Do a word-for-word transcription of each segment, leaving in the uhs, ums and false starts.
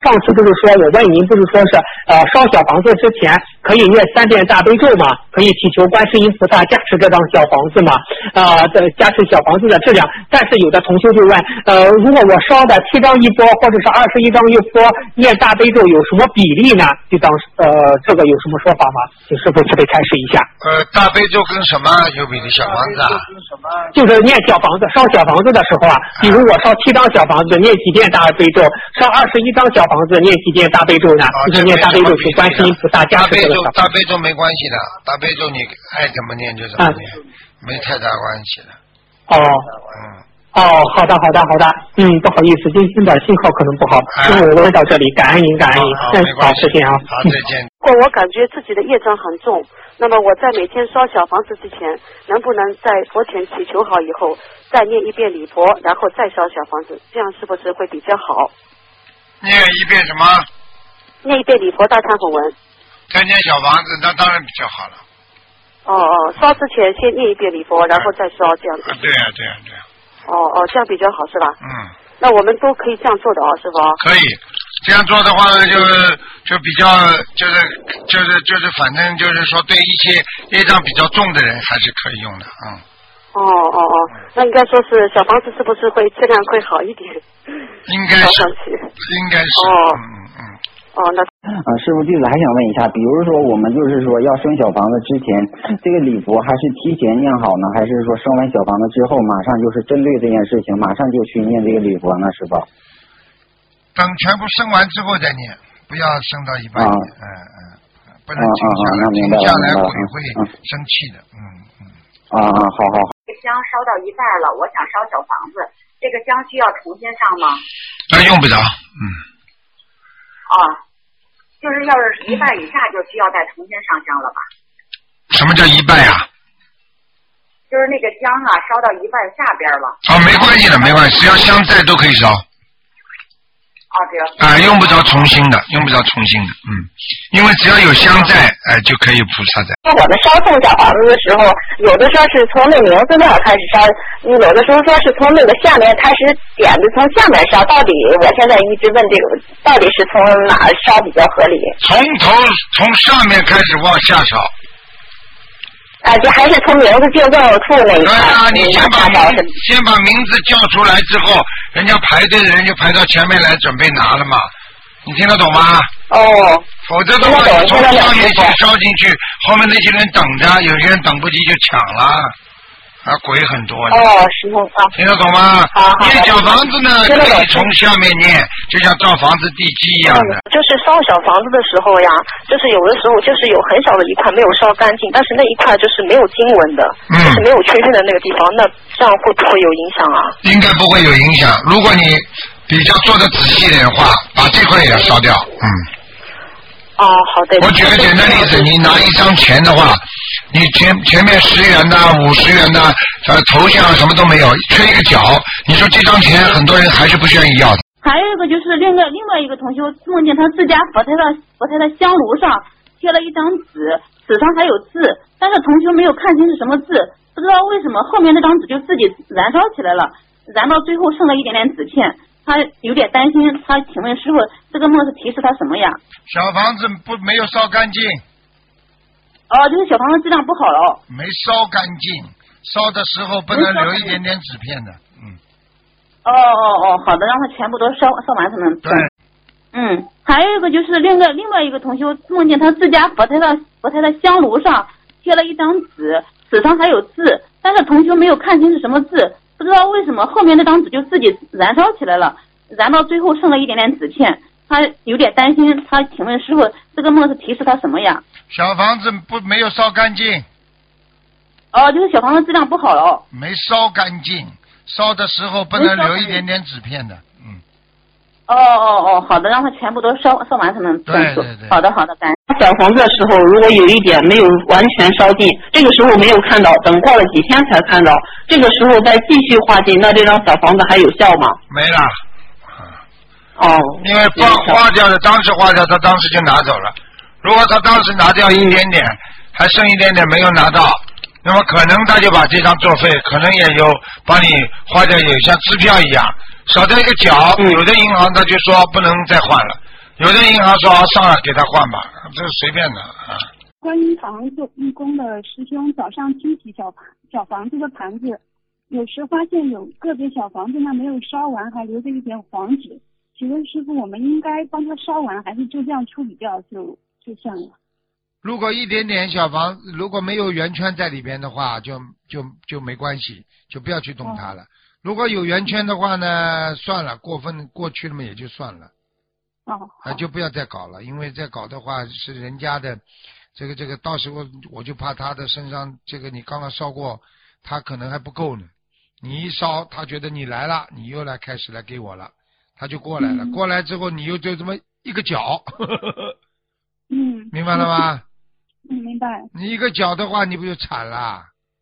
上次不是说我问您，不是说是呃烧小房子之前可以念三遍大悲咒吗？可以祈求观世音菩萨加持这张小房子吗？呃，的加持小房子的质量。但是有的同修就问，呃，如果我烧的七张一波，或者是二十一张一波，念大悲咒有什么比例呢？就当呃这个有什么说法吗？请师傅慈悲开示一下。 呃，大悲咒跟什么有比例？小房子啊？ 就是念小房子烧小房子的时候啊，比如我烧七张小房子念几遍大悲咒，烧二十一张小房子念几遍大悲咒呢？就是念大悲咒是观世音菩萨加持这个小房子。 大悲咒没关系的，大悲咒你爱怎么念就怎么念，嗯、没太大关系的。 哦，嗯，哦，好的，好的，好的，嗯，不好意思，今天的信号可能不好，师傅，我问到这里，感恩您，感恩您，嗯，好，再见啊， 好，再见。 如果我感觉自己的业障很重，那么我在每天烧小房子之前，能不能在佛前祈求好以后，再念一遍礼佛，然后再烧小房子，这样是不是会比较好？ 念一遍什么？ 念一遍礼佛大忏悔文。 再念小房子，那当然比较好了。 哦哦，烧之前先念一遍礼佛，然后再烧，这样子。 啊，对呀、啊，对呀、啊，对呀、啊。 哦哦，这样比较好是吧？ 嗯。 那我们都可以这样做的哦，师傅。 可以，这样做的话呢，就是就比较就是就是就是反正就是说对一些业障比较重的人还是可以用的，嗯。 哦哦哦，那应该说是小房子是不是会质量会好一点？ 应该是，应该是。 哦。 嗯嗯。 哦，那啊，师傅，弟子还想问一下，比如说我们就是说要生小房子之前，这个礼佛还是提前念好呢，还是说生完小房子之后马上就是针对这件事情，马上就去念这个礼佛呢？师傅， 等全部生完之后再念，不要生到一半念，嗯嗯，不能停下来，停下来鬼会生气的，嗯嗯。 啊啊，好好好。 香烧到一半了，我想烧小房子，这个香需要重新上吗？ 那用不着，嗯。 啊。就是要是一半以下就需要再重新上香了吧？ 什么叫一半呀、啊？ 就是那个香啊，烧到一半下边了。 哦，没关系的，没关系，只要香在都可以烧。 哦，只要啊，用不着重新的，用不着重新的，嗯，因为只要有香在，哎、呃，就可以菩萨在。 我们烧送小房子的时候，有的说是从那名字那儿开始烧，有的时候说是从那个下面开始点的，从下面烧。到底我现在一直问这个，到底是从哪烧比较合理？ 从头从上面开始往下烧。 啊，就还是从名字进赠处那一块。 对啊，你先把名先把名字叫出来之后，人家排队的人就排到前面来准备拿了嘛。你听得懂吗？ 哦。 否则的话，你从上面先烧进去，后面那些人等着，有些人等不及就抢了。啊，鬼很多的。 哦，师傅啊。 听得懂吗？ 好好。 念小房子呢，可以从下面念，就像造房子地基一样的。 嗯、就是烧小房子的时候呀，就是有的时候就是有很小的一块没有烧干净，但是那一块就是没有经文的， 嗯、 就是没有确认的那个地方，那这样会不会有影响啊？ 应该不会有影响。如果你比较做的仔细一点的话，把这块也要烧掉。嗯。 哦，好的。 我举个简单例子，你拿一张钱的话，你前前面十元呐、五十元呐、呃头像什么都没有，缺一个角，你说这张钱很多人还是不愿意要的。 还有一个就是另外另外一个同学梦见他自家佛台的佛台的香炉上贴了一张纸，纸上还有字，但是同学没有看清是什么字，不知道为什么后面那张纸就自己燃烧起来了，燃到最后剩了一点点纸片。他有点担心，他请问师傅，这个梦是提示他什么呀？ 小房子不没有烧干净。 哦，就是小房子质量不好了。 没烧干净，烧的时候不能留一点点纸片的，嗯。 哦哦哦，好的，让他全部都烧烧完才能。 对。 嗯，还有一个就是另外另外一个同学梦见他自家佛台的佛台的香炉上贴了一张纸，纸上还有字，但是同学没有看清是什么字。不知道为什么后面那张纸就自己燃烧起来了，燃到最后剩了一点点纸片，他有点担心，他请问师傅，这个梦是提示他什么呀？ 小房子不没有烧干净。 哦，就是小房子质量不好了。 没烧干净，烧的时候不能留一点点纸片的，嗯。 哦哦哦，好的，让他全部都烧烧完才能对对对。 好的好的，感恩。 小房子的时候，如果有一点没有完全烧尽，这个时候没有看到，等过了几天才看到，这个时候再继续化尽，那这张小房子还有效吗？ 没了。 哦。 因为化化掉的，当时化掉，他当时就拿走了。如果他当时拿掉一点点，嗯、还剩一点点没有拿到，那么可能他就把这张作废，可能也有帮你花掉，有像支票一样少掉一个角，嗯、有的银行他就说不能再换了。 有的银行说上来给他换吧，这是随便的啊。 观音堂做义工的师兄早上清洗小小房子的盘子，有时发现有个别小房子呢没有烧完，还留着一点黄纸。请问师傅，我们应该帮他烧完，还是就这样处理掉就就算了？ 如果一点点小房，如果没有圆圈在里边的话，就就就没关系，就不要去动它了。哦、如果有圆圈的话呢，算了，过分过去了嘛也就算了。 哦。 啊，就不要再搞了，因为再搞的话是人家的，这个这个到时候我就怕他的身上这个你刚刚烧过，他可能还不够呢。你一烧，他觉得你来了，你又来开始来给我了。他就过来了，嗯、过来之后你又就这么一个脚， 嗯， 明白了吗？ 嗯，明白。 你一个脚的话，你不就惨了？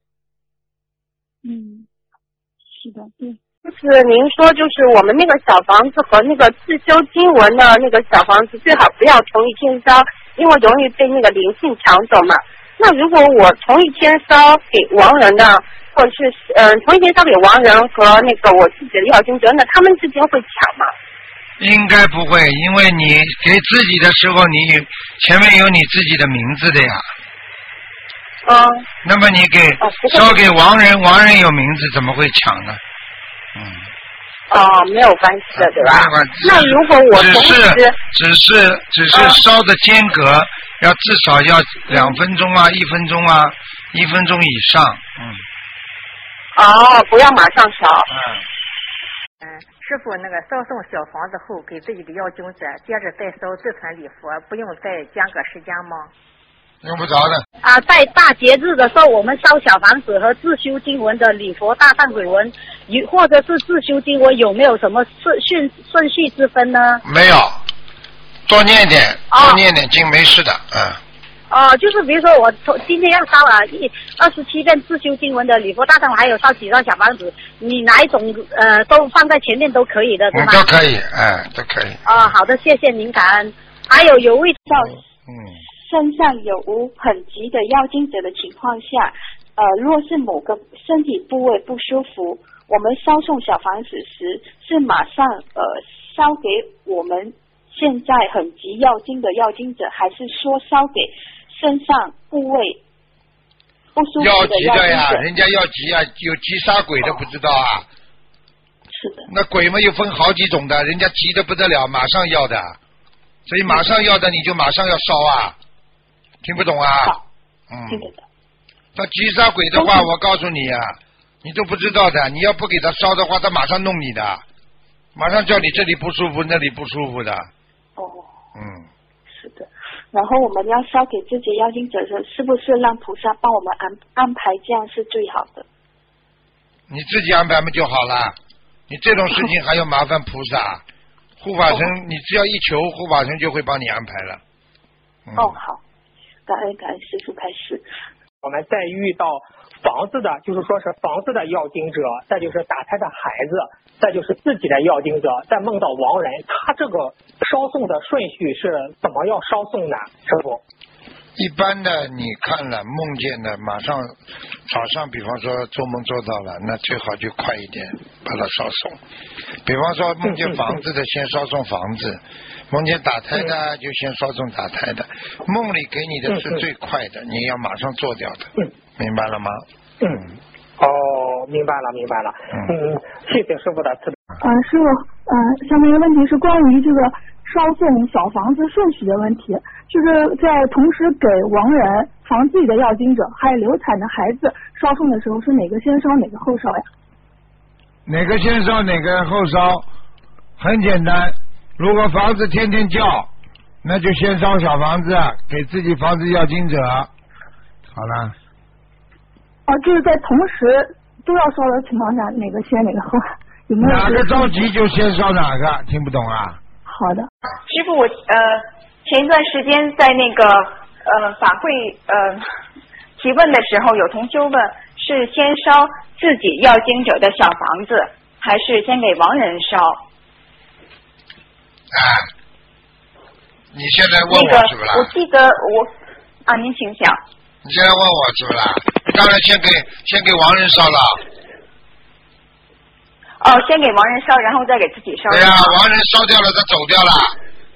嗯，是的，对。 就是您说，就是我们那个小房子和那个自修经文的那个小房子，最好不要同一天烧，因为容易被那个灵性抢走嘛。那如果我同一天烧给亡人的。或者是嗯、呃，同一天烧给亡人和那个我自己的要经者，那他们之间会抢吗？ 应该不会，因为你给自己的时候，你前面有你自己的名字的呀。 嗯。 那么你给烧、哦、给亡人，亡人有名字，怎么会抢呢？嗯。 哦，没有关系的，对吧？那如果我只是只是只是烧的间隔、嗯、要至少要两分钟啊，一分钟啊，一分钟以上，嗯。 哦，不要马上烧。 嗯。 嗯，师傅，那个烧送小房子后，给自己的要经者，接着再烧这串礼佛，不用再间隔时间吗？ 用不着的。 啊，在大节日的时候，我们烧小房子和自修经文的礼佛大忏悔文，或者是自修经文，有没有什么顺顺顺序之分呢？ 没有，多念点，多念点经，没事的，嗯。 哦，就是比如说我今天要烧啊一二十七遍自修经文的礼佛大忏悔，还有烧几张小房子，你哪一种呃都放在前面都可以的，对吗？ 都可以，哎，都可以。 哦，好的，谢谢您，感恩。还有有位到嗯身上有无很急的要经者的情况下，呃，若是某个身体部位不舒服，我们烧送小房子时是马上呃烧给我们现在很急要经的要经者，还是说烧给身上部位不舒服的要经者？ 要急的呀，人家要急啊，有急杀鬼的不知道啊。哦、 是的。 那鬼嘛又分好几种的，人家急得不得了，马上要的，所以马上要的你就马上要烧啊，听不懂啊？ 好， 嗯。 听得懂。 他急杀鬼的话，我告诉你啊，你都不知道的，你要不给他烧的话，他马上弄你的，马上叫你这里不舒服，那里不舒服的。 哦。 嗯。 是的。然后我们要烧给自己要经者时，是不是让菩萨帮我们安安排，这样是最好的？ 你自己安排嘛就好了，你这种事情还要麻烦菩萨、护法神，哦、你只要一求，护法神就会帮你安排了。 嗯、哦，好，感恩感恩师父开示。 我们再遇到房子的，就是说是房子的要经者，再就是打胎的孩子，再就是自己的要经者，再梦到亡人，他这个烧送的顺序是怎么要烧送呢？师傅？ 一般的你看了梦见的，马上早上，比方说做梦做到了，那最好就快一点把它烧送。比方说梦见房子的，先烧送房子；梦见打胎的，就先烧送打胎的。梦里给你的是最快的，你要马上做掉的，明白了吗？ 嗯。哦，明白了，明白了。嗯，谢谢师傅的慈悲。 呃，师傅，呃，下面一个问题是关于这个烧送小房子顺序的问题，就是在同时给亡人、防自己的要经者还有流产的孩子烧送的时候，是哪个先烧，哪个后烧呀？ 哪个先烧，哪个后烧？很简单，如果房子天天叫，那就先烧小房子，给自己房子要经者。好了。 哦，就是在同时都要烧的情况下，哪个先哪个后？有没有？ 哪个着急就先烧哪个？听不懂啊？ 好的。 师傅，我呃前一段时间在那个呃法会呃提问的时候，有同修问是先烧自己要经者的小房子，还是先给亡人烧？ 啊，你现在问我是不是？ 那个、我记得我啊，您请讲。 你现在问我是不是？当然先给先给亡人烧了。 哦，先给亡人烧，然后再给自己烧。 对呀、啊，亡人烧掉了，他走掉了，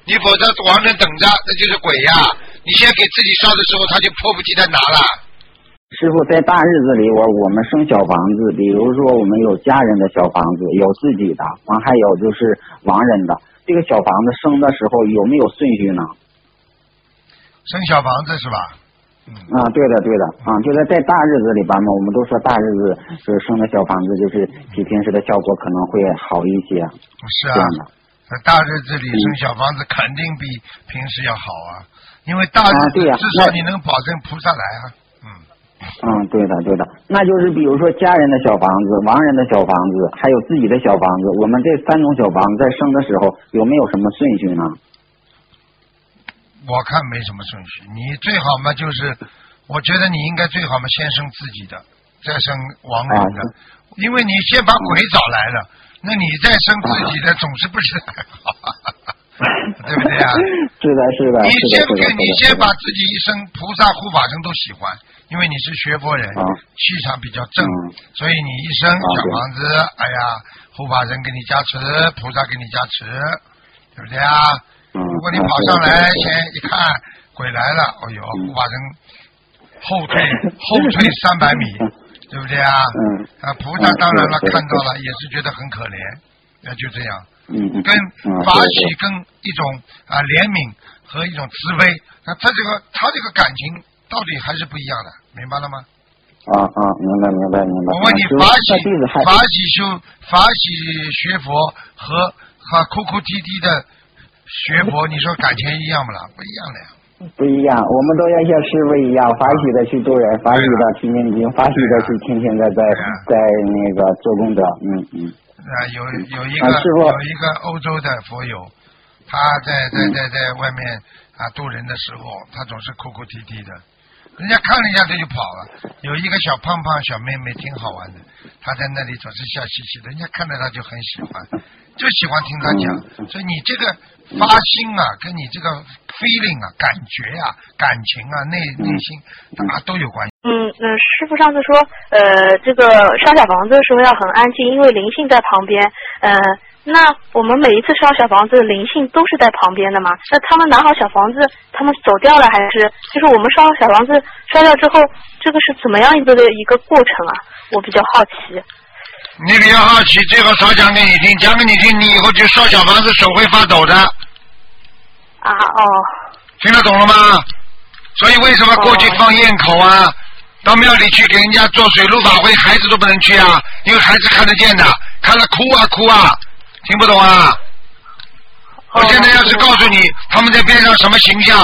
你否则亡人等着，那就是鬼呀！你先给自己烧的时候，他就迫不及待拿了。 师傅，在大日子里，我我们生小房子，比如说我们有家人的小房子，有自己的，完还有就是亡人的。这个小房子生的时候有没有顺序呢？ 生小房子是吧？ 嗯、啊，对的对的啊，就是在大日子里边嘛，我们都说大日子就是生的小房子，就是比平时的效果可能会好一些。 是啊，在大日子里生小房子肯定比平时要好啊，因为大日子至少你能保证菩萨来啊。嗯。 嗯，对的对的，那就是比如说家人的小房子、亡人的小房子，还有自己的小房子，我们这三种小房子在生的时候有没有什么顺序呢？ 我看没什么顺序，你最好嘛就是，我觉得你应该最好嘛先生自己的，再生亡人的，啊、因为你先把鬼找来了，那你再生自己的总是不是太好，对不对啊？ 是的，是的。 你先给你先把自己一生菩萨护法神都喜欢，因为你是学佛人，啊、气场比较正，嗯、所以你一生小房子，啊、哎呀，护法神给你加持，菩萨给你加持，对不对啊？如果你跑上来，先一看鬼来了，哦呦，护法神后退后退三百米，对不对啊？啊，菩萨当然了，看到了也是觉得很可怜，那就这样，跟法喜跟一种啊怜悯和一种慈悲，那他这个他这个感情到底还是不一样的，明白了吗？ 啊啊，明白明白明白。 我问你，法喜法喜修法喜学佛和和哭哭啼啼的学佛，你说感情一样不啦？不一样的呀。 不一样，我们都要像师傅一样，法喜的去度人，法喜的去念经，法喜的去天天的在在那个做功德。嗯嗯。 啊，有有一个、啊、有一个欧洲的佛友，他在在在在外面啊度人的时候，他总是哭哭啼啼的，人家看了一下他就跑了。有一个小胖胖小妹妹挺好玩的，她在那里总是笑嘻嘻的，人家看到她就很喜欢。就喜欢听他讲，所以你这个发心啊，跟你这个 feeling 啊、感觉啊、感情啊、内内心啊都有关系。 嗯嗯，师父上次说，呃，这个烧小房子的时候要很安静，因为灵性在旁边。呃，那我们每一次烧小房子，灵性都是在旁边的嘛？那他们拿好小房子，他们走掉了，还是就是我们烧小房子烧掉之后，这个是怎么样一个的一个过程啊？我比较好奇。 你比较好奇，最好少讲给你听，讲给你听，你以后就烧小房子手会发抖的。 啊哦。 听得懂了吗？所以为什么过去放焰口啊？哦、到庙里去给人家做水陆法会，孩子都不能去啊，因为孩子看得见的，看了哭啊哭啊，听不懂啊？哦、我现在要是告诉你他们在边上什么形象，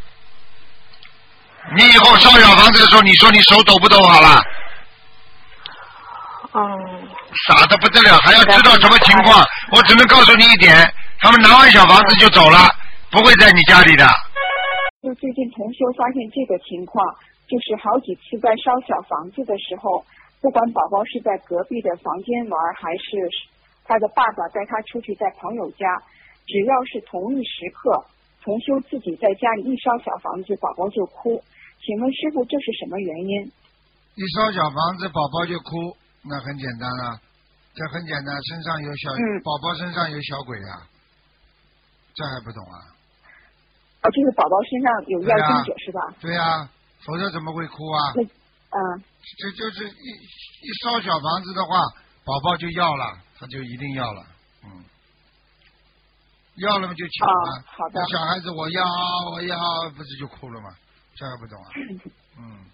你以后烧小房子的时候，你说你手抖不抖好了？ 嗯， 傻得不得了，还要知道什么情况？我只能告诉你一点，他们拿完小房子就走了，不会在你家里的。 就最近同修发现这个情况，就是好几次在烧小房子的时候，不管宝宝是在隔壁的房间玩，还是他的爸爸带他出去在朋友家，只要是同一时刻，同修自己在家里一烧小房子，宝宝就哭。请问师傅，这是什么原因？ 一烧小房子，宝宝就哭。那很简单了、啊，这很简单，身上有小宝宝、嗯、身上有小鬼啊，这还不懂啊？ 哦，就是宝宝身上有妖精者、啊、是吧？ 对呀、啊，否则怎么会哭啊？ 嗯， 这就是一一烧小房子的话，宝宝就要了，他就一定要了，嗯，要了嘛就抢了。 哦、好的。 那小孩子我要我要，不是就哭了吗？这还不懂啊？嗯。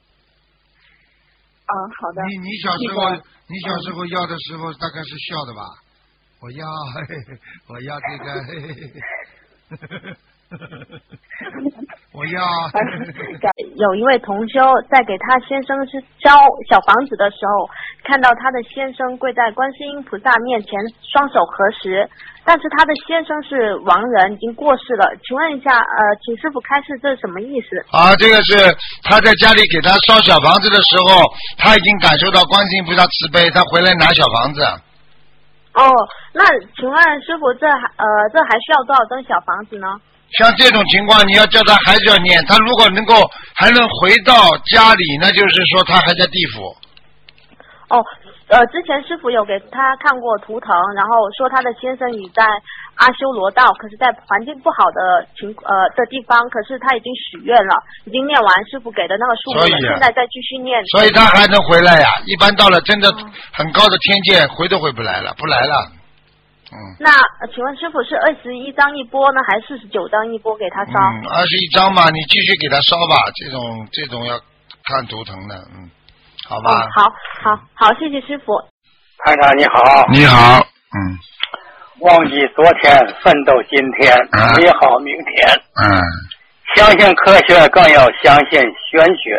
啊，好的。 你你小时候、这个、你小时候要的时候、嗯、大概是笑的吧？我要嘿嘿我要这个嘿嘿嘿我要有一位同修在给他先生是烧小房子的时候，看到他的先生跪在观世音菩萨面前，双手合十，但是他的先生是亡人，已经过世了。请问一下，呃，请师父开示，这是什么意思？ 啊，这个是他在家里给他烧小房子的时候，他已经感受到观世音菩萨慈悲，他回来拿小房子。 哦，那请问师父，这呃这还需要多少张小房子呢？ 像这种情况，你要叫他还是要念，他如果能够还能回到家里，那就是说他还在地府。 哦， 呃，之前师傅有给他看过图腾，然后说他的先生已在阿修罗道，可是在环境不好的情呃的地方，可是他已经许愿了，已经念完师傅给的那个数目了，现在再继续念。 所以他还能回来呀、啊？一般到了真的很高的天界，回都回不来了，不来了。嗯。 那、呃、请问师傅是二十一张一波呢，还是四十九张一波给他烧？ 嗯，二十一张嘛，你继续给他烧吧，这种这种要看图腾的，嗯。好吧、 嗯，好，好，好，谢谢师傅。 台长你好。 你好，嗯。 忘记昨天，奋斗今天， 啊、 美好明天。 嗯。 相信科学，更要相信玄学。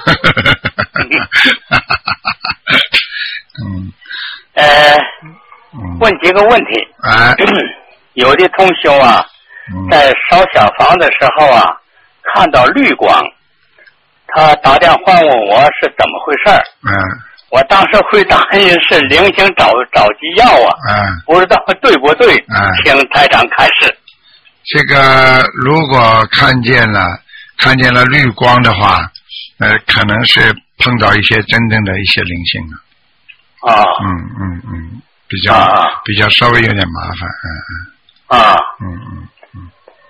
嗯。 呃，问几个问题。 啊。 有的同学啊， 嗯、 在烧小房的时候啊，看到绿光。他打电话问我是怎么回事儿， 嗯， 我当时回答是灵性找找急药啊， 嗯， 不知道对不对， 嗯， 请台长开示。 这个如果看见了看见了绿光的话，呃，可能是碰到一些真正的一些灵性了。 啊， 嗯嗯嗯，比较、 啊、 比较稍微有点麻烦，嗯嗯。啊， 嗯嗯嗯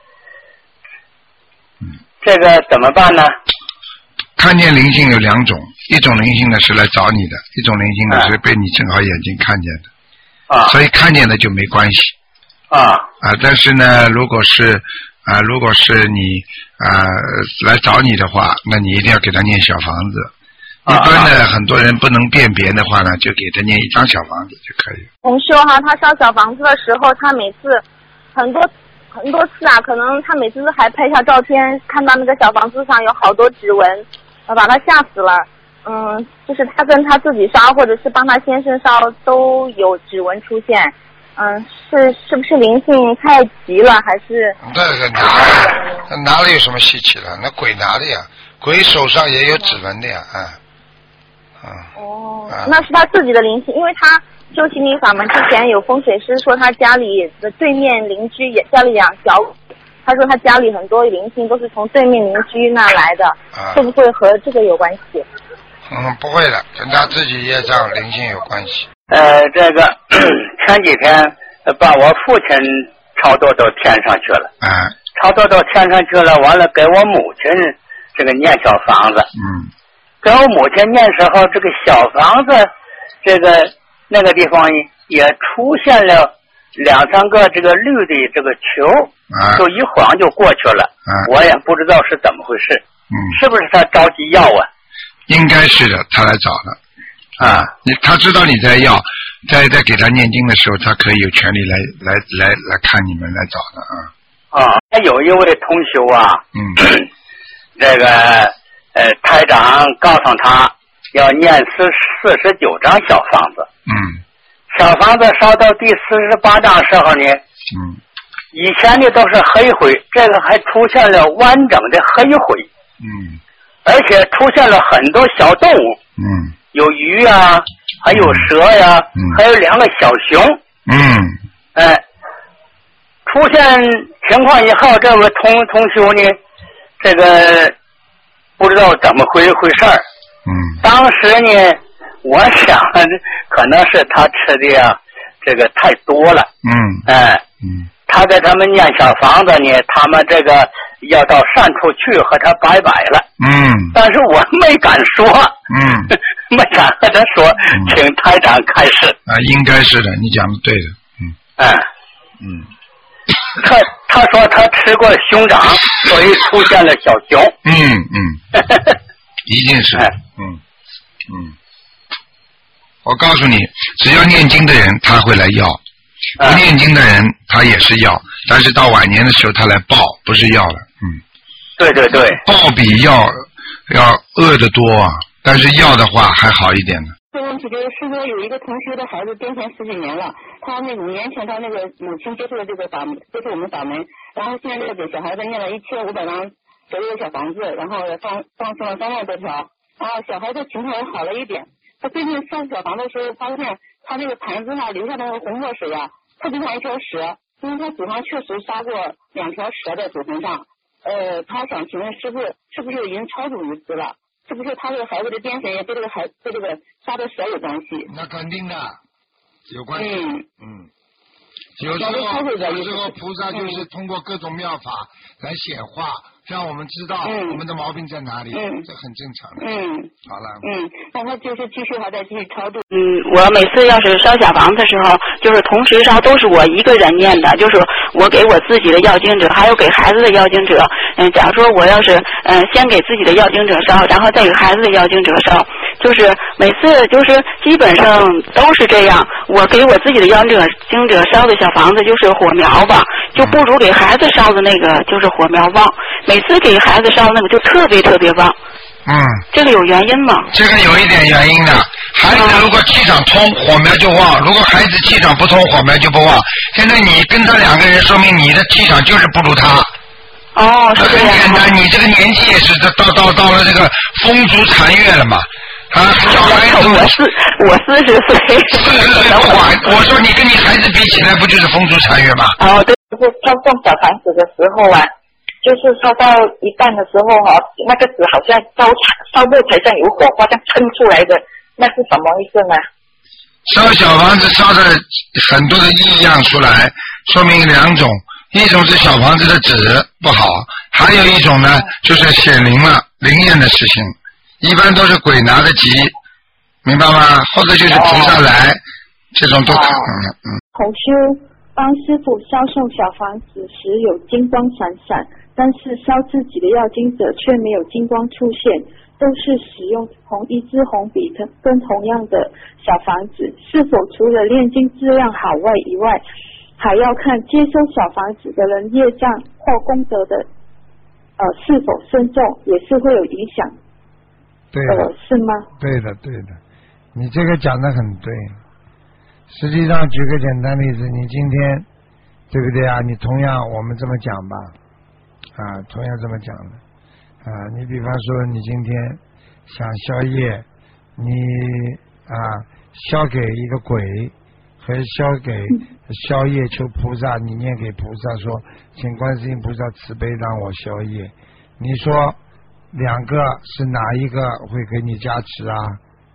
嗯。这个怎么办呢？ 看见灵性有两种，一种灵性呢是来找你的，一种灵性呢是被你正好眼睛看见的， 啊， 所以看见的就没关系， 啊啊，但是呢，如果是啊，如果是你啊来找你的话，那你一定要给他念小房子。一般的很多人不能辨别的话呢，就给他念一张小房子就可以。 同修哈，他烧小房子的时候，他每次很多。很多次啊，可能他每次还拍下照片，看到那个小房子上有好多指纹，把他吓死了。嗯，就是他跟他自己烧，或者是帮他先生烧，都有指纹出现。嗯，是是不是灵性太急了，还是？ 那个哪哪里有什么稀奇的？那鬼拿的呀，鬼手上也有指纹的呀，啊，啊。 哦，那是他自己的灵性，因为他。修心灵法门之前有风水师说他家里的对面邻居也家里养小狗，他说他家里很多灵性都是从对面邻居那来的， 啊、 会不会和这个有关系？ 嗯，不会的，跟他自己业障灵性有关系。 呃，这个前几天把我父亲超度到天上去了， 啊， 超度到天上去了，完了给我母亲这个念小房子， 嗯， 给我母亲念时候，这个小房子这个。那个地方也出现了两三个这个绿的这个球， 啊、 就一晃就过去了， 啊、 我也不知道是怎么回事， 嗯， 是不是他着急要啊？ 应该是的，他来找的，啊，你他知道你在要，在在给他念经的时候，他可以有权利来来来来看你们来找的啊。 啊，还有一位同学啊， 嗯， 这个呃台长告诉他要念四四十九张小房子。 嗯， 小房子烧到第四十八章时候呢， 嗯， 以前的都是黑灰，这个还出现了完整的黑灰， 嗯， 而且出现了很多小动物， 嗯， 有鱼啊，还有蛇呀、啊， 嗯， 还有两个小熊， 嗯， 哎，出现情况以后，这位同同修呢，这个不知道怎么回回事儿， 嗯， 当时呢。我想可能是他吃的呀，这个太多了。 嗯， 哎， 嗯， 他给他们念小房子呢，他们这个要到善处去和他拜拜了。 嗯， 但是我没敢说。 嗯， 没敢和他说，嗯、请台长开示。 啊，应该是的，你讲的对的。嗯， 哎， 嗯， 他他说他吃过熊掌，所以出现了小熊。 嗯嗯，一定是。嗯嗯。我告诉你，只要念经的人他会来要，不念经的人他也是要，但是到晚年的时候他来报，不是要了。嗯， 对对对， 报比要要饿得多啊，但是要的话还好一点呢。 这问题就是师傅有一个同学的孩子癫痫十几年了，他那五年前他那个母亲接触了这个法门，接触我们法门，然后现在给小孩子念了一千五百张左右的小房子，然后放放生了三万多条，然后小孩子情况也好了一点。他最近上小房的时候，发现他那个盘子上留下的那个红墨水啊，特别像一条蛇，因为他祖上确实杀过两条蛇在祖坟上。呃，他想请问师傅，是不是已经超度一次了？ 是不是他这个孩子的癫痫也跟这个孩跟这个杀的蛇有关系？ 那肯定的，有关系。 嗯嗯。有时候，有时候菩萨就是通过各种妙法来显化，让我们知道我们的毛病在哪里， 嗯、 这很正常的。 嗯， 好了。 嗯，那他就是继续还在继续超度。 嗯，我每次要是烧小房子的时候，就是同时烧，都是我一个人念的，就是我给我自己的要经者，还有给孩子的要经者。嗯，假如说我要是嗯先给自己的要经者烧，然后再给孩子的要经者烧，就是每次就是基本上都是这样。我给我自己的要经者经者烧的小房子就是火苗吧，就不如给孩子烧的那个就是火苗旺。每次给孩子烧那个就特别特别旺。 嗯， 这个有原因吗？ 这个有一点原因的。孩子如果气场通，火苗就旺；如果孩子气场不通，火苗就不旺。现在你跟他两个人，说明你的气场就是不如他。 哦，是这样。 很简单，你这个年纪也是到到到了这个风烛残月了嘛。啊，小孩子， 我四我四十岁， 四十岁不管。我说你跟你孩子比起来，不就是风烛残月吗？ 哦，对，就是烧送小房子的时候啊。就是烧到一半的时候哈、哦，那个纸好像烧烧木材上有火花，这样喷出来的，那是什么意思呢？ 烧小房子烧的很多的异样出来，说明两种，一种是小房子的纸不好，还有一种呢就是显灵了灵验的事情，一般都是鬼拿得急，明白吗？或者就是菩萨来，哦、这种都可能的。嗯。 同修帮师父烧送小房子时有金光闪闪。但是烧自己的要经者却没有金光出现，都是使用同一支红笔跟同样的小房子，是否除了炼金质量好外以外，还要看接收小房子的人业障或功德的呃是否深重，也是会有影响。 对的、 呃，是吗？ 对的，对的，你这个讲得很对。实际上，举个简单例子，你今天对不对啊？你同样我们这么讲吧。啊，同样这么讲的啊，你比方说你今天想消业，你啊消给一个鬼和消给消业求菩萨，你念给菩萨说，请观世音菩萨慈悲让我消业，你说两个是哪一个会给你加持啊？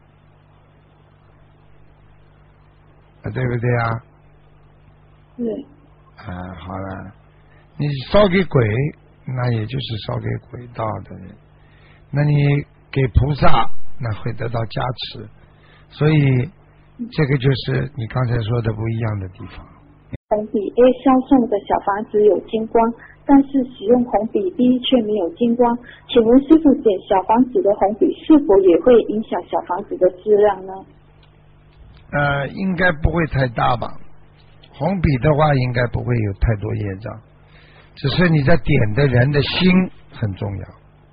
啊对不对啊？ 对。 啊，好了，你烧给鬼。那也就是烧给鬼道的人，那你给菩萨，那会得到加持，所以这个就是你刚才说的不一样的地方。 红笔 A 烧送的小房子有金光，但是使用红笔 B 却没有金光，请问师父，点小房子的红笔是否也会影响小房子的质量呢？ 呃，应该不会太大吧，红笔的话应该不会有太多业障。只是你在点的人的心很重要。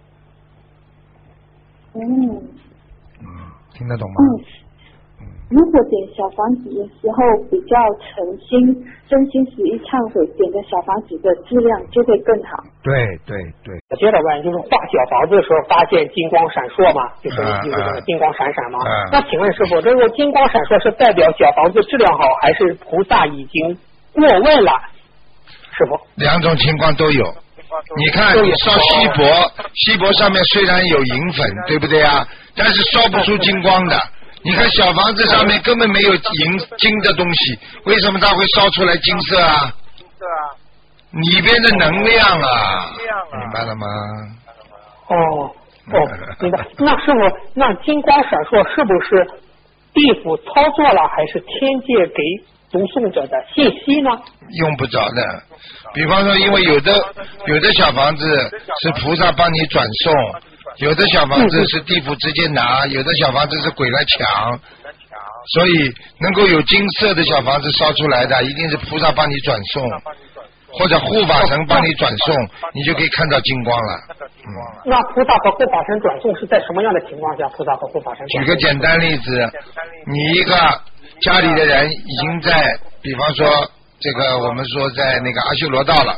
嗯。 嗯，听得懂吗？ 嗯。如果点小房子的时候比较诚心、真心实意忏悔，点的小房子的质量就会更好。 对对对。 我接着问，就是画小房子的时候发现金光闪烁嘛，就是就是这个金光闪闪嘛。 嗯、 那请问师傅，这个金光闪烁是代表小房子质量好，还是菩萨已经过问了？是否两种情况都有？你看，你烧锡箔，锡箔上面虽然有银粉，对不对啊？但是烧不出金光的。你看小房子上面根本没有银金的东西，为什么它会烧出来金色啊？里边的能量啊，明白了吗？ 哦哦，明白。那师傅，那金光闪烁是不是地府操作了，还是天界给读诵者的信息呢？ 用不着的，比方说，因为有的有的小房子是菩萨帮你转送，有的小房子是地府直接拿，有的小房子是鬼来抢，所以能够有金色的小房子烧出来的，一定是菩萨帮你转送，或者护法神帮你转送，你就可以看到金光了。嗯。 那菩萨和护法神转送是在什么样的情况下？菩萨和护法神？ 举个简单例子，你一个家里的人已经在，比方说这个我们说在那个阿修罗道了，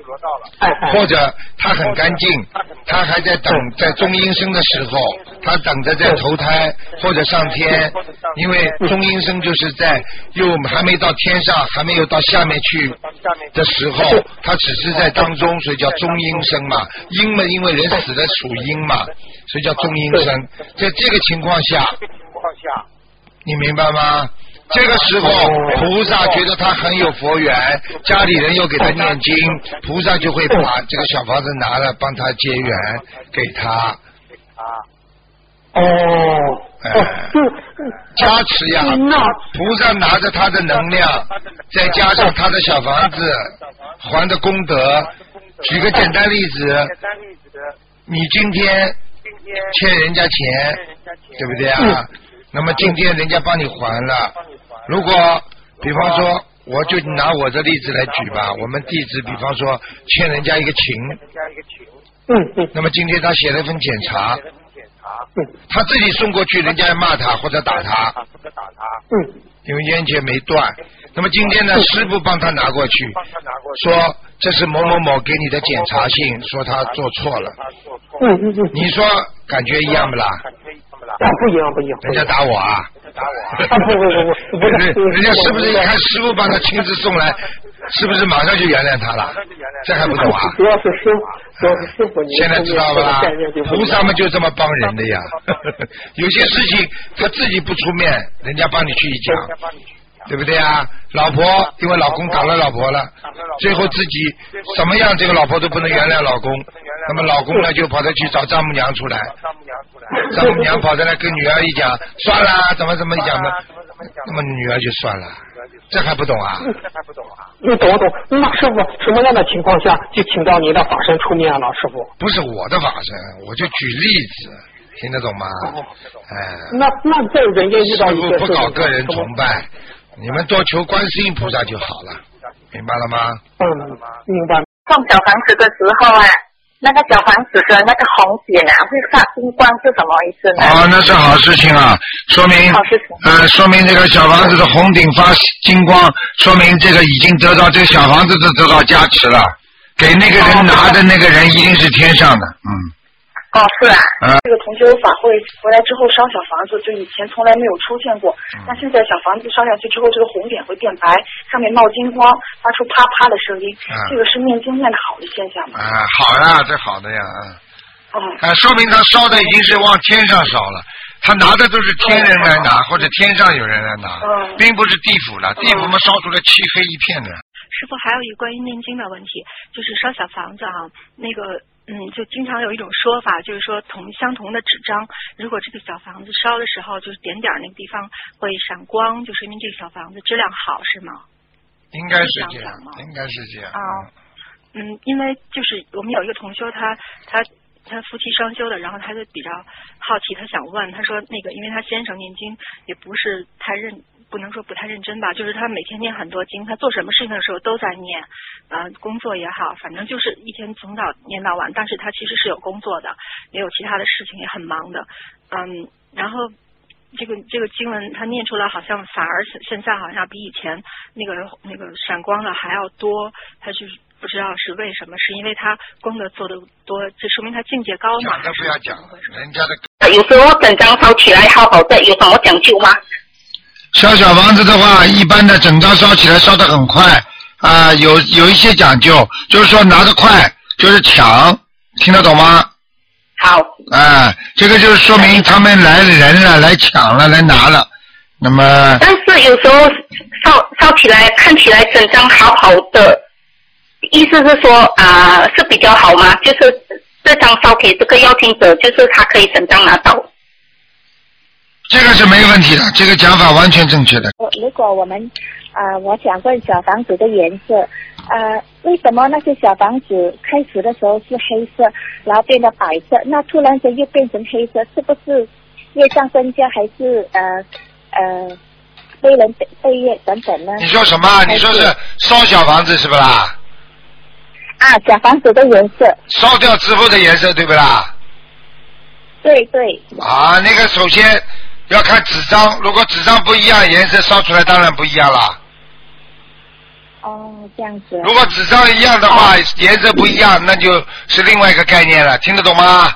或者他很干净，他还在等在中阴身的时候，他等着在投胎或者上天，因为中阴身就是在又还没到天上，还没有到下面去的时候，他只是在当中，所以叫中阴身嘛。阴嘛，因为人死的属阴嘛，所以叫中阴身。在这个情况下，你明白吗？这个时候菩萨觉得他很有佛缘，家里人又给他念经，菩萨就会把这个小房子拿了帮他结缘给他。 哦， 哎，加持呀！菩萨拿着他的能量，再加上他的小房子还的功德。举个简单例子，你今天欠人家钱，对不对啊？那么今天人家帮你还了，如果比方说，我就拿我的例子来举吧，我们弟子比方说欠人家一个情， 嗯嗯， 那么今天他写了一份检查，他自己送过去，人家骂他或者打他， 嗯， 因为冤结没断。那么今天呢，师傅帮他拿过去，说这是某某某给你的检查信，说他做错了。 嗯嗯嗯， 你说感觉一样不啦？ 啊，不一样不一样。 人家打我啊！ 打我啊！不不不不， 人家是不是一看师傅帮他亲自送来，是不是马上就原谅他了？这还不懂啊？ 主要是师傅，主要是师傅。 现在知道吧？菩萨们就这么帮人的呀。有些事情他自己不出面，人家帮你去一讲。对不对啊？老婆因为老公打了老婆了，最后自己什么样这个老婆都不能原谅老公，那么老公呢就跑着去找丈母娘出来，丈母娘跑着来跟女儿一讲，算了，怎么怎么讲的，那么女儿就算了，这还不懂啊？ 你懂懂？那师傅什么样的情况下就请到您的法身出面了？师傅不是我的法身，我就举例子，听得懂吗？哎， 那那在人间遇到一些师傅不搞个人崇拜。你们多求观世音菩萨就好了，明白了吗？ 嗯，明白。 送小房子的时候啊，那个小房子的那个红点啊，会发金光是什么意思呢？ 哦，那是好事情啊，说明呃，说明这个小房子的红顶发金光，说明这个已经得到这个小房子都得到加持了，给那个人拿的那个人一定是天上的，嗯。 哦，是啊， 嗯、 这个同修法会回来之后烧小房子，就以前从来没有出现过。那、嗯、现在小房子烧下去之后，这个红点会变白，上面冒金光，发出啪啪的声音，嗯、这个是念经念的好的现象吗？ 啊，好呀，这好的呀，啊，啊，说明他烧的已经是往天上烧了。他拿的都是天人来拿，或者天上有人来拿，嗯、并不是地府了。地府嘛，烧出来漆黑一片的。 师傅，还有一个关于念经的问题，就是烧小房子啊，那个。嗯，就经常有一种说法，就是说同相同的纸张，如果这个小房子烧的时候，就是点点那个地方会闪光，就说明这个小房子质量好，是吗？ 应该是这样，应该是这样。 啊，嗯，因为就是我们有一个同修，他他他夫妻双修的，然后他就比较好奇，他想问，他说那个，因为他先生念经也不是太认。不能说不太认真吧，就是他每天念很多经，他做什么事情的时候都在念，呃，工作也好，反正就是一天从早念到晚。但是他其实是有工作的，也有其他的事情，也很忙的，嗯，然后这个这个经文他念出来，好像反而现在好像比以前那个那个闪光的还要多，他就是不知道是为什么，是因为他功德做的多，这说明他境界高嘛？ 讲都不要讲，人家的有时候整张烧起来好好的，有什么讲究吗？ 烧小房子的话，一般的整张烧起来烧得很快啊、呃，有有一些讲究，就是说拿得快就是抢，听得懂吗？ 好。 啊、呃，这个就是说明他们来人了，来抢了，来拿了。那么。 但是有时候烧烧起来看起来整张好好的，意思是说啊、呃、是比较好吗？就是这张烧给这个邀请者，就是他可以整张拿到。 这个是没问题的，这个讲法完全正确的。 如果我们啊、呃，我想问小房子的颜色，呃，为什么那些小房子开始的时候是黑色，然后变得白色，那突然间又变成黑色，是不是业障增加，还是呃呃被人背背业等等呢？ 你说什么？你说是烧小房子是不啦？ 啊，小房子的颜色。 烧掉之后的颜色对不啦？ 对对。 啊，那个首先。要看纸张，如果纸张不一样，颜色烧出来当然不一样了。 哦，这样子。 如果纸张一样的话，颜色不一样，那就是另外一个概念了，听得懂吗？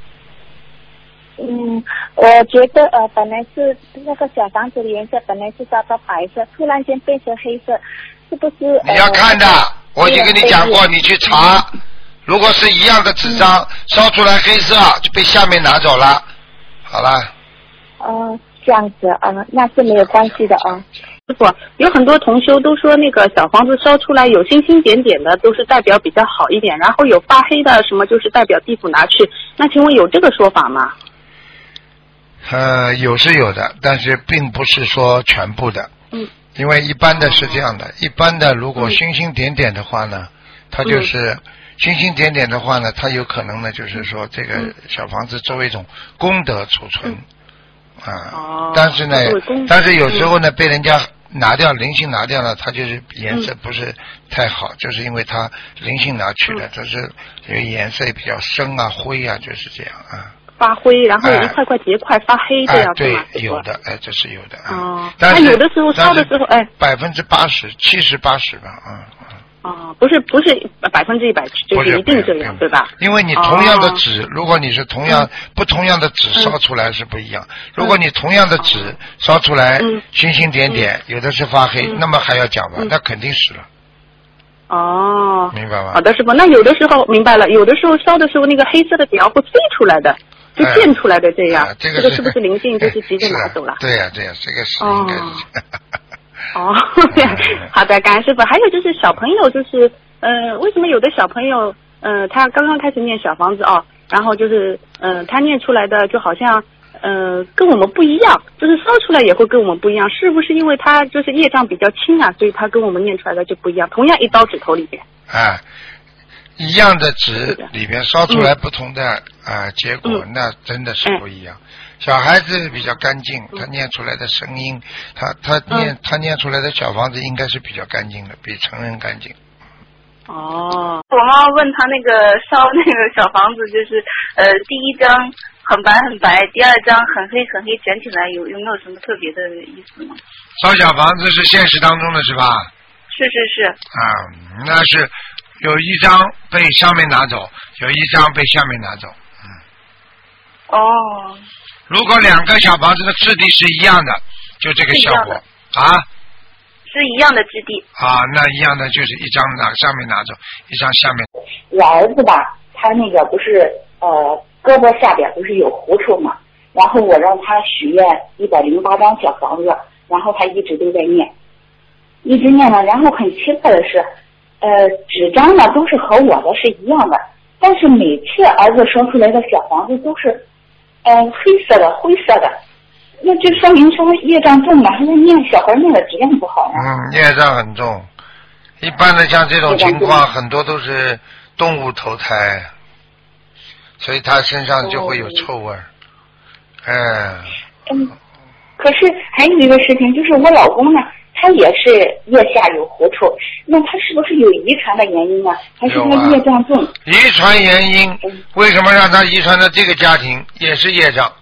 嗯，我觉得呃，本来是那个小房子的颜色本来是烧到白色，突然间变成黑色，是不是？ 你要看的，呃、我已经跟你讲过，你去查，如果是一样的纸张、嗯、烧出来黑色，就被下面拿走了。好了。 哦、呃，这样子啊，那是没有关系的啊。 师傅，有很多同修都说那个小房子烧出来有星星点点的，都是代表比较好一点，然后有发黑的什么就是代表地府拿去。那请问有这个说法吗？ 呃，有是有的，但是并不是说全部的。 嗯。 因为一般的是这样的，一般的如果星星点点的话呢，它就是、嗯、星星点点的话呢，它有可能呢就是说这个小房子作为一种功德储存。嗯、啊、哦。但是呢，但是有时候呢、嗯、被人家拿掉灵性拿掉了，它就是颜色不是太好，嗯、就是因为它灵性拿去了，它、嗯、是有颜色比较深啊灰啊，就是这样啊。 发灰，然后一块块结块发黑这样子、 哎、 对，有的，哎，这是有的。 哦。 但是有的时候烧的时候，哎。 百分之八十、七十、八十吧，嗯嗯。 哦，不是不是百分之一百，就是一定这样，对吧？ 因为你同样的纸， 哦、 如果你是同样、嗯、不同样的纸烧出来是不一样。嗯、如果你同样的纸烧出来、嗯、星星点点，嗯、有的是发黑，嗯、那么还要讲吧？嗯、那肯定是了。 哦。 明白吗？ 好的，师傅。那有的时候明白了，有的时候烧的时候那个黑色的点会飞出来的。就变出来的这样， 哎、这个是不是灵性？就是直接拿走了。 对呀、啊，对呀、啊，这个是应该是。 哦，好的，感恩师傅。还有就是小朋友，就是呃，为什么有的小朋友，呃，他刚刚开始念小房子哦，然后就是呃，他念出来的就好像呃跟我们不一样，就是烧出来也会跟我们不一样，是不是因为他就是业障比较轻啊，所以他跟我们念出来的就不一样？同样一刀指头里边。 啊。一样的纸里边烧出来不同的啊、呃、结果、嗯，那真的是不一样。嗯、小孩子比较干净，他念出来的声音，他他念、嗯、他念出来的小房子应该是比较干净的，比成人干净。 哦， 我妈妈问他那个烧那个小房子，就是呃第一张很白很白，第二张很黑很黑，卷起来有有没有什么特别的意思吗？ 烧小房子是现实当中的是吧？ 是是是。 啊，那是。有一张被上面拿走，有一张被下面拿走。嗯。 哦。 如果两个小房子的质地是一样的，就这个效果啊。 是一样的质地。 啊，那一样的就是一张拿上面拿走，一张下面。 我儿子吧，他那个不是呃胳膊下边不是有狐臭嘛，然后我让他许愿一百零八张小房子，然后他一直都在念，一直念了，然后很奇怪的是。呃，纸张呢都是和我的是一样的，但是每次儿子烧出来的小房子都是，呃，黑色的、灰色的，那就说明说业障重了，还是念小孩念的质量不好呢？ 嗯，业障很重。一般的像这种情况，很多都是动物投胎，所以他身上就会有臭味儿。哎、哦。 嗯，可是还有一个事情，就是我老公呢。他也是腋下有狐臭，那他是不是有遗传的原因呢？还是他业障重？ 遗传原因、嗯，为什么让他遗传到这个家庭？也是业障。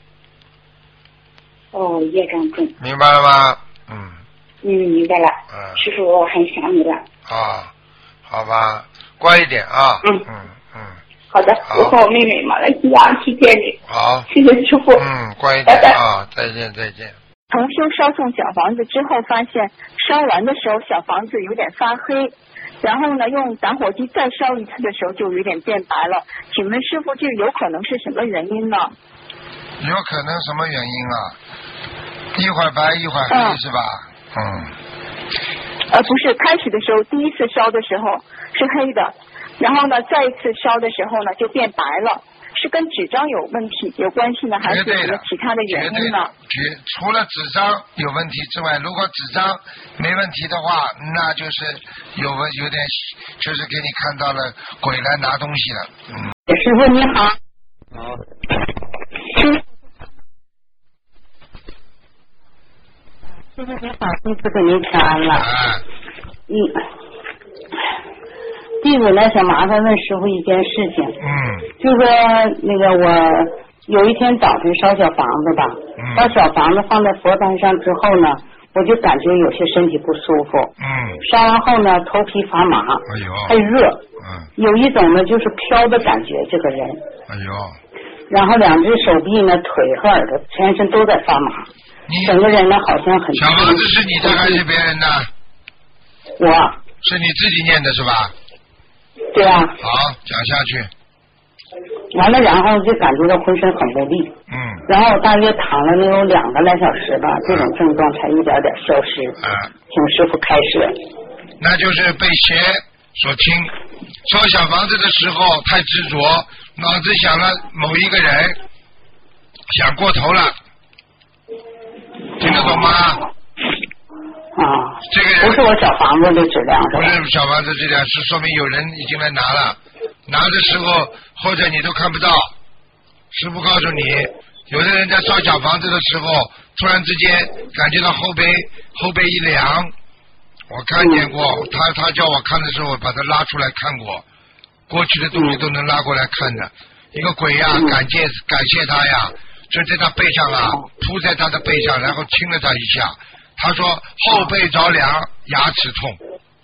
哦，业障重。 明白了吗？嗯。 嗯，明白了。嗯。师傅，我很想你了。 啊，好吧，乖一点啊。 嗯嗯嗯。 好的，好我和我妹妹马来西亚去见你。 好。 谢谢师傅。 嗯，乖一点啊，再见再见。 同修烧送小房子之后，发现烧完的时候小房子有点发黑，然后呢用打火机再烧一次的时候就有点变白了。请问师傅，这有可能是什么原因呢？ 有可能什么原因啊？一会儿白一会儿黑、嗯、是吧？嗯。 呃，不是，开始的时候第一次烧的时候是黑的，然后呢再一次烧的时候呢就变白了。是跟纸张有问题有关系呢，还是什么其他的原因呢？ 除了纸张有问题之外，如果纸张没问题的话，那就是有有点，就是给你看到了鬼来拿东西了。嗯。 师傅你好。 好。 师傅你好，弟子给您请安了。 啊、 嗯。弟子呢想麻烦问师傅一件事情， 嗯， 就说那个我有一天早晨烧小房子吧，嗯、把小房子放在佛坛上之后呢， 我就感觉有些身体不舒服。 嗯。 烧完后呢，头皮发麻。 哎呦。 还热。 嗯。 有一种呢就是飘的感觉，这个人。 哎呦。 然后两只手臂呢、腿和耳朵、全身都在发麻。整个人呢好像很。 小房子是你的还是别人的？ 我。 是你自己念的是吧？ 对啊。 好，讲下去。 完了，然后就感觉到浑身很无力。 嗯。 然后我大约躺了能有两个来小时吧，这种症状才一点点消失。 啊。 请师傅开示。 那就是被邪所侵。烧小房子的时候太执着，脑子想了某一个人，想过头了。听得懂吗？ 啊， 这个人不是我小房子的质量是吧？ 不是小房子质量，是说明有人已经来拿了。拿的时候或者你都看不到，师父告诉你，有的人在烧小房子的时候，突然之间感觉到后背后背一凉，我看见过，嗯、他他叫我看的时候，我把他拉出来看过，过去的东西都能拉过来看的。一个鬼呀、啊，嗯、感谢感谢他呀，就在他背上啊，扑在他的背上，然后亲了他一下。他说后背着凉，牙齿痛。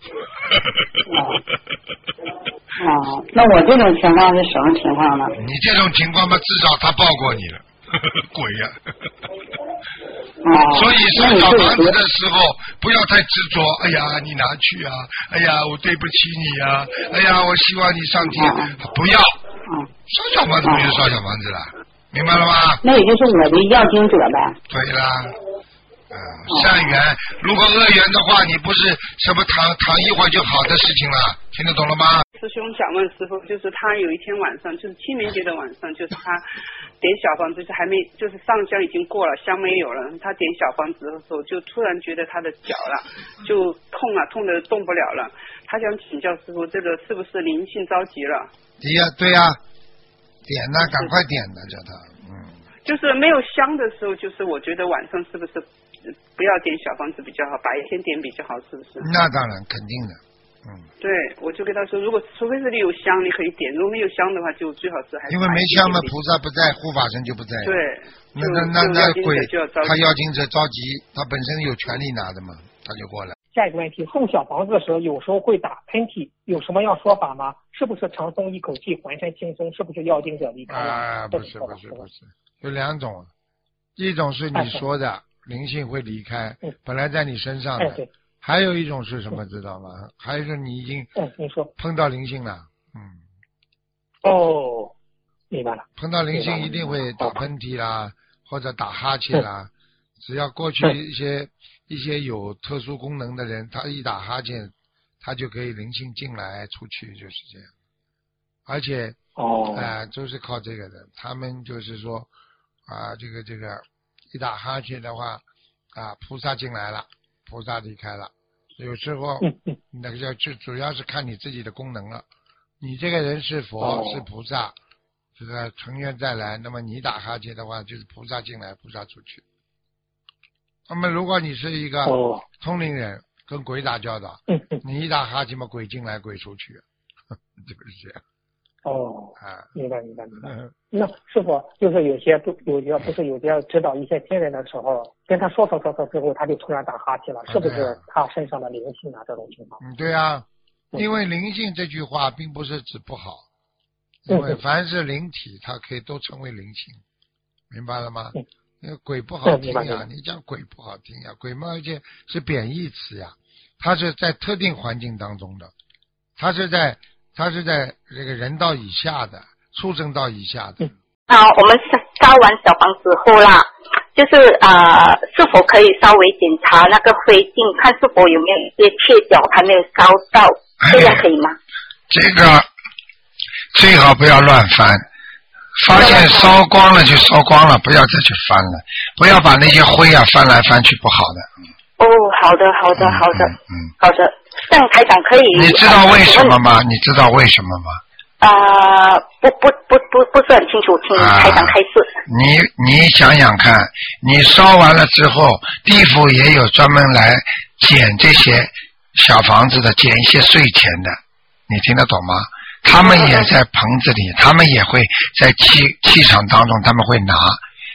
哦，那我这种情况是什么情况呢？ 你这种情况嘛，至少他抱过你了，鬼呀、啊！ 哦， 所以烧小房子的时候不要太执着。哎呀，你拿去啊！哎呀，我对不起你啊！哎呀，我希望你上天， 哦、 不要。嗯，烧小房子不就烧小房子了，明白了吗？ 那也就是我的要经者呗。 对啦。啊、善缘，如果恶缘的话，你不是什么躺躺一会儿就好的事情了，听得懂了吗？ 师兄想问师傅，就是他有一天晚上，就是清明节的晚上，就是他点小房子，就是还没，就是上香已经过了，香没有了，他点小房子的时候，就突然觉得他的脚了，就痛啊，痛得动不了了。他想请教师傅，这个是不是灵性着急了？ 对呀、啊，对呀、啊，点呐，赶快点呐，叫他，嗯。就是没有香的时候，就是我觉得晚上是不是？不要点小房子比较好，白天点比较好，是不是？ 那当然，肯定的。嗯。对， 我就跟他说，如果除非是你有香，你可以点；如果没有香的话，就最好是还是。 因为没香嘛，菩萨不在，护法神就不在。 对。 那那那那鬼，他要经者着急，他本身有权利拿的嘛，他就过来。 下一个问题，送小房子的时候，有时候会打喷嚏，有什么样说法吗？是不是长松一口气，浑身轻松？是不是要经者离开了？ 啊，不是不是不是，有两种，一种是你说的。灵性会离开，本来在你身上的。哎、还有一种是什么，知道吗？嗯、还有是你已经碰到灵性了，嗯。 哦，明白了。 碰到灵性一定会打喷嚏啦，或者打哈欠啦。嗯、只要过去一些、嗯、一些有特殊功能的人，他一打哈欠，他就可以灵性进来出去，就是这样。而且， 哦， 啊、呃，就是靠这个的。他们就是说，啊、呃，这个这个。一打哈欠的话，啊，菩萨进来了，菩萨离开了。有时候那个叫就主要是看你自己的功能了。你这个人是佛、哦、是菩萨，这个成愿再来，那么你打哈欠的话，就是菩萨进来，菩萨出去。那么如果你是一个通灵人，跟鬼打交道，你一打哈欠嘛，鬼进来，鬼出去，就是这样。 哦，啊，明白明白明白。嗯、那师傅就是有些不有些不是有些指导一些亲人的时候，跟他说说说说之后，他就突然打哈欠了，是不是他身上的灵性啊？这种情况？ 嗯，对啊，因为灵性这句话并不是指不好，因为凡是灵体，它可以都成为灵性，明白了吗？因为鬼不好听呀，你讲鬼不好听呀，鬼嘛，而且是贬义词呀，它是在特定环境当中的，它是在。他是在这个人道以下的，畜生道以下的。 啊，我们烧完小房子后啦，就是啊、呃，是否可以稍微检查那个灰烬，看是否有没有一些切角还没有烧到，这样可以吗？ 这个最好不要乱翻，发现烧光了就烧光了，不要再去翻了，不要把那些灰啊翻来翻去，不好的。 哦，好的，好的，好的，嗯，好的。这样台长可以。 你知道为什么吗？你知道为什么吗？ 啊、呃，不不不不不是很清楚，请台长开示。 啊、你你想想看，你烧完了之后，地府也有专门来捡这些小房子的，捡一些税钱的，你听得懂吗？他们也在棚子里，他们也会在气气场当中，他们会拿。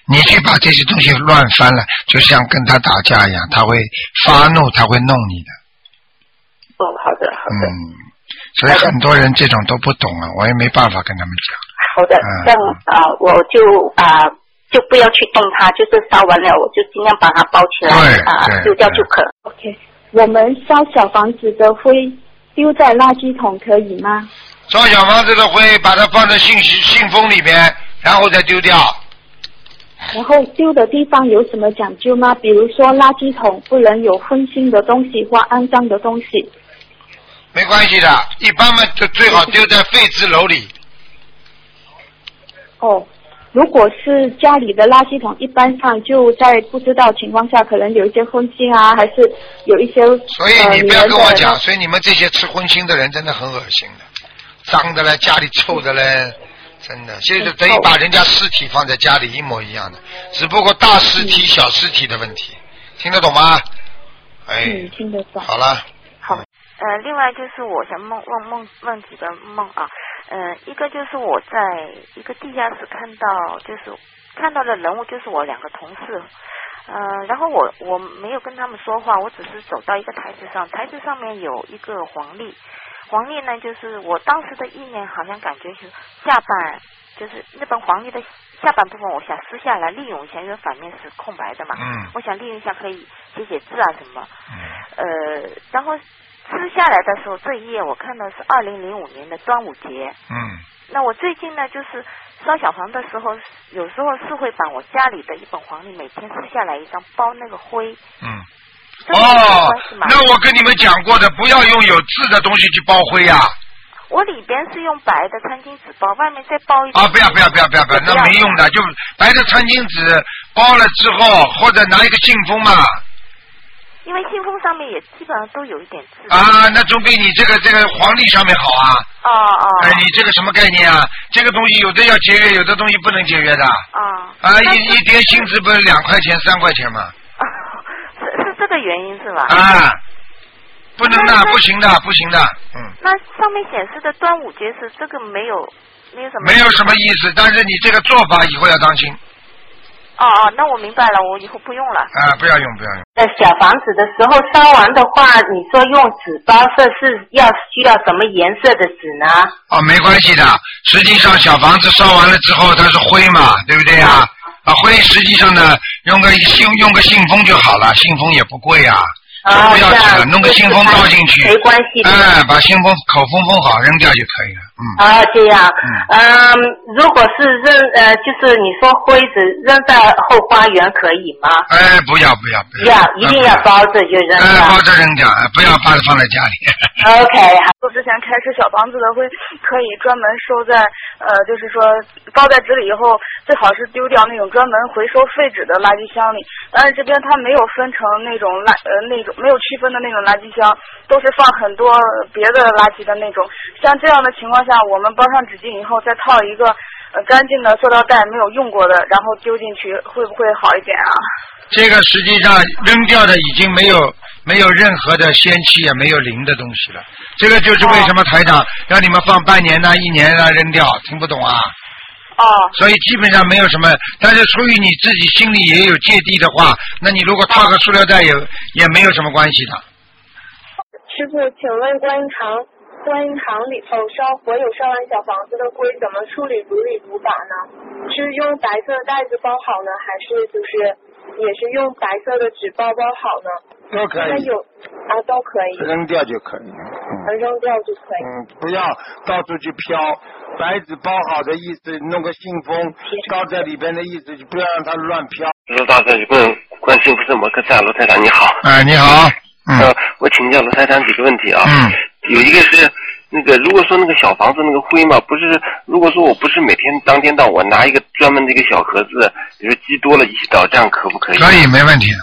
你去把这些东西乱翻了，就像跟他打架一样，他会发怒，他会弄你的。 哦，好的，好的。 嗯，所以很多人这种都不懂啊，我也没办法跟他们讲。 好的，这样啊、呃，我就啊、呃、就不要去动它，就是烧完了我就尽量把它包起来啊、呃，丢掉就可。 OK， 我们烧小房子的灰丢在垃圾桶可以吗？ 烧小房子的灰把它放在信信封里边，然后再丢掉。 然后丢的地方有什么讲究吗？比如说垃圾桶不能有荤腥的东西或肮脏的东西。 没关系的，一般嘛就最好丢在废纸篓里。 哦，如果是家里的垃圾桶，一般上就在不知道情况下，可能有一些荤腥啊，还是有一些。 所以你不要跟我讲，呃、所以你们这些吃荤腥的人真的很恶心的，脏的嘞，家里臭的嘞。真的，就是等于把人家尸体放在家里一模一样的，只不过大尸体、小尸体的问题，听得懂吗？哎， 嗯，听得懂。 好了。 好。呃，另外就是我想梦问梦问几个梦啊，呃，一个就是我在一个地下室看到，就是看到的人物就是我两个同事，呃，然后我我没有跟他们说话，我只是走到一个台子上，台子上面有一个黄历。黄历呢，就是我当时的意念好像感觉是下半，就是那本黄历的下半部分，我想撕下来利用一下，因为反面是空白的嘛。 嗯。 我想利用一下，可以写写字啊什么。嗯。呃，然后撕下来的时候，这一页我看到是二零零五年的端午节。 嗯。 那我最近呢，就是烧小房的时候，有时候是会把我家里的一本黄历每天撕下来一张，包那个灰。 嗯。哦，那我跟你们讲过的，不要用有字的东西去包灰呀、啊。 我里边是用白的餐巾纸包，外面再包一啊，不要不要不要不要不要，那没用的，就白的餐巾纸包了之后，或者拿一个信封嘛。 因为信封上面也基本上都有一点字。 啊，那总比你这个这个黄历上面好啊。 哦哦。 哎，你这个什么概念啊？这个东西有的要节约，有的东西不能节约的。 啊。 啊，一一叠信纸不是两块钱三块钱吗？ 是这个原因是吧？ 啊，不能的，不行的，不行的，嗯。 那上面显示的端午节是这个没有，没有什么。 没有什么意思，但是你这个做法以后要当心。 哦哦，那我明白了，我以后不用了。 啊，不要用，不要用。 在小房子的时候烧完的话，你说用纸包设是要需要什么颜色的纸呢？ 哦，没关系的，实际上小房子烧完了之后它是灰嘛，对不对啊？嗯啊，灰实际上呢，用个信用个信封就好了，信封也不贵啊， 啊， 不要纸了，弄个信封倒进去， 没关系的。 哎，把信封口封封好，扔掉就可以了。嗯。 啊，这样。嗯。嗯，如果是扔呃，就是你说灰纸扔在后花园可以吗？ 哎，不要不要不要。要，一定要包着就扔掉。 哎，包着扔掉，不要把它放在家里。 OK， 好。 我之前开始小房子的灰可以专门收在呃，就是说包在纸里以后，最好是丢掉那种专门回收废纸的垃圾箱里。但是这边它没有分成那种垃呃那种没有区分的那种垃圾箱，都是放很多别的垃圾的那种。像这样的情况下，我们包上纸巾以后，再套一个呃干净的塑料袋没有用过的，然后丢进去，会不会好一点啊？ 这个实际上扔掉的已经没有没有任何的仙气也没有灵的东西了。这个就是为什么台长让你们放半年呐、一年呐扔掉，听不懂啊？ 哦。 所以基本上没有什么，但是出于你自己心里也有芥蒂的话，那你如果套个塑料袋也也没有什么关系的。 师父，请问观音堂观音堂里头烧所有烧完小房子的灰怎么处理如理如法呢？是用白色的袋子包好呢，还是就是也是用白色的纸包包好呢？ 都可以。 那有啊，都可以。 扔掉就可以了。嗯。 扔掉就可以。 嗯，不要到处去飘。白纸包好的意思，弄个信封包在里边的意思，就不要让它乱飘。 罗大师，问观世音菩萨摩诃萨，罗台长你好。 哎，你好。嗯。 呃，我请教罗台长几个问题啊。 嗯。 有一个是那个，如果说那个小房子那个灰嘛，不是，如果说我不是每天当天到晚拿一个专门的一个小盒子，比如说积多了一起倒，这样可不可以？ 可以，没问题。